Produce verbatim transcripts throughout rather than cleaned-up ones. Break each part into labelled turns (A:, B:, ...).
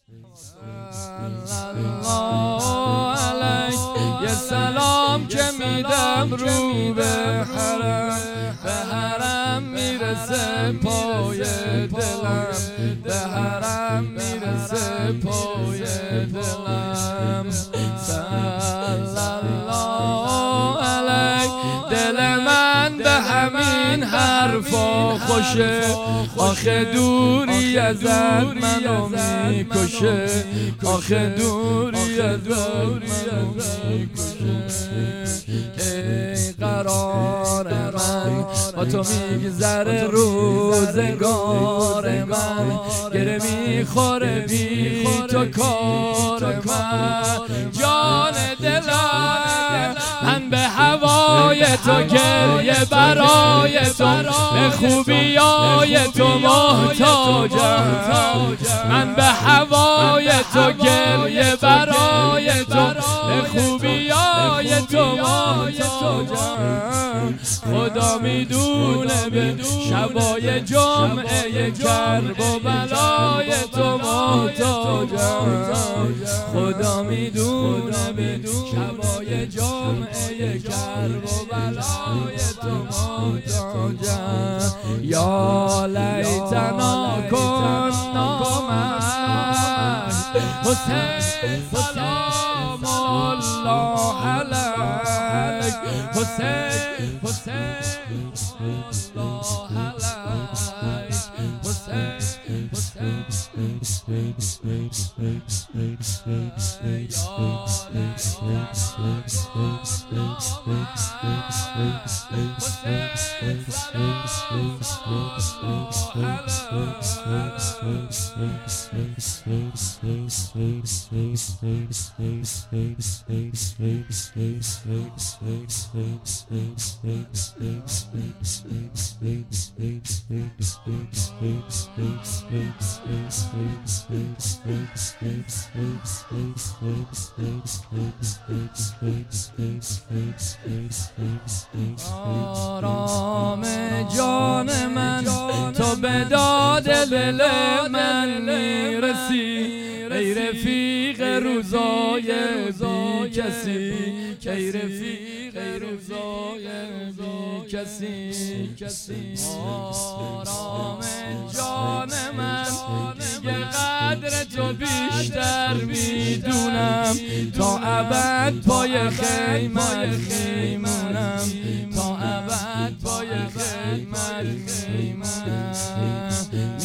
A: الله علیک یه سلام که میدم رو به حرم، به حرم میرسه پای دلم، به حرم میرسه پای دلم. صلی الله علیک دل من به همین حرفا خوشه، آخه دوری ازت منو میکشه، آخه دوری ازت منو میکشه. ای قرار من با تو میگذره روزگار من، گره میخوره بی تو کار من. جان دلم من به هوای تو گریه برای تو، به خوبیای تو محتاجم. من به هوای تو گریه برای تو، به خوبیای تو محتاجم. خدا میدونه به شبای جمعه کرب و بلای تو محتاجم. خدا میدونه به شبای جمعه کرب و بلای تو محتاجم. یا لیتنا کنا معک حسین سلام الله علیک، حسین حسین الله علیک، حسین حسین آرام جان من تو به داد دل من میرسی، ای رفیق روزای بی کسی، ای رفیق روزای بی کسی. آرام جان من یه قدر تو بیشتر میدونم، تا ابد پای خیمت میمونم، تا ابد پای خیمت میمونم.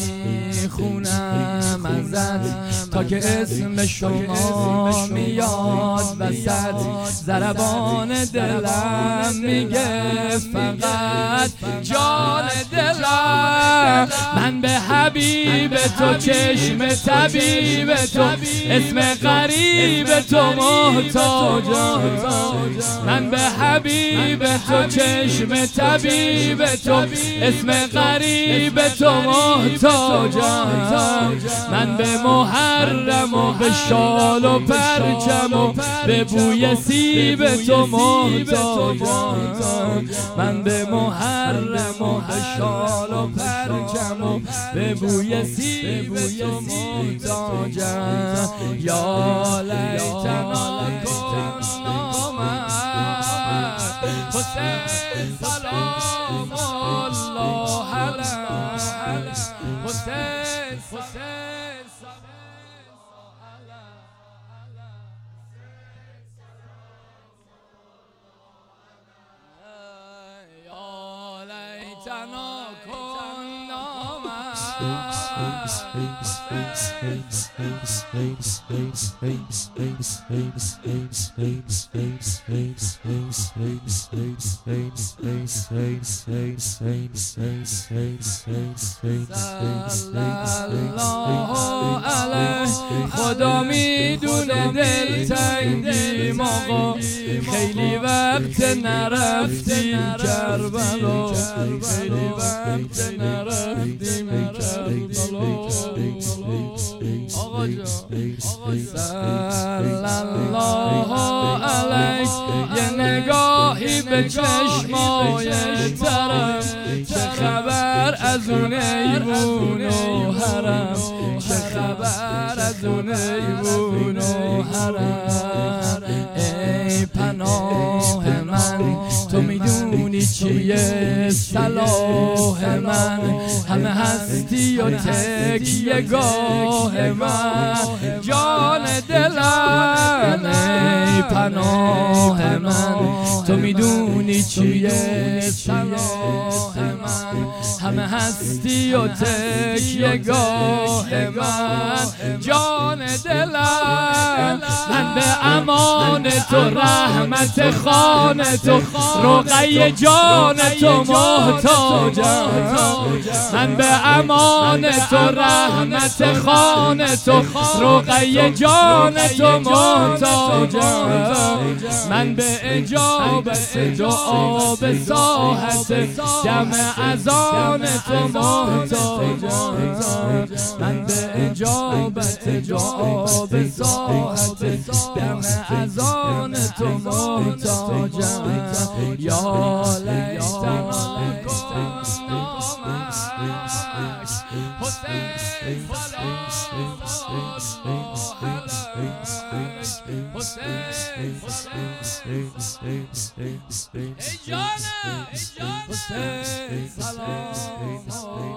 A: میخونم ازت تا که اسم شما میاد وسط، ضربان دلم میگه فقط جان دلم. من به حبیب تو چشم طبیب تو، اسم غریب تو محتاجم. من به حبیب تو چشم طبیب تو، اسم غریب تو محتاجم. من به محرم و به شال و پرچم و به بوی سیب تو محتاجم. من به محرم و به شال و پرچم و به بوی سیب تو محتاجم. یا لیتنا کنا معک حسین سلام الله علیک، حسین حسین یا لیتنا کنا معک. خدا میدونه دلتنگیم آقا، خیلی وقت نرفتیم کربلا، خیلی وقت نرفتیم کربلا. آقا جان صلی الله علیک یه نگاهی به چشمای ترم، چه خبر از اون ایوون و حرم، چه خبر از مخزون ایوون و حرم. ای پناه من تو میدونی چیه صلاح من، همه هستی و تکیه گاه من، جان دلم ای پناه من تو میدونی چیه صلاح من، همه هستی و تکیه گاه من، جان دلم. من به امان تو رحمت خان تو رقیه جان تو محتاجم، من به امان تو رحمت خان تو رقیه جان تو محتاجم، من به اجابت دعا به ساحت دم اذان تو محتاجم، من به اجابت دعا به ساحت دم اذان تو محتاجم. یا لیتنا کنا حسین سلام حسین ای جانم حسین سلام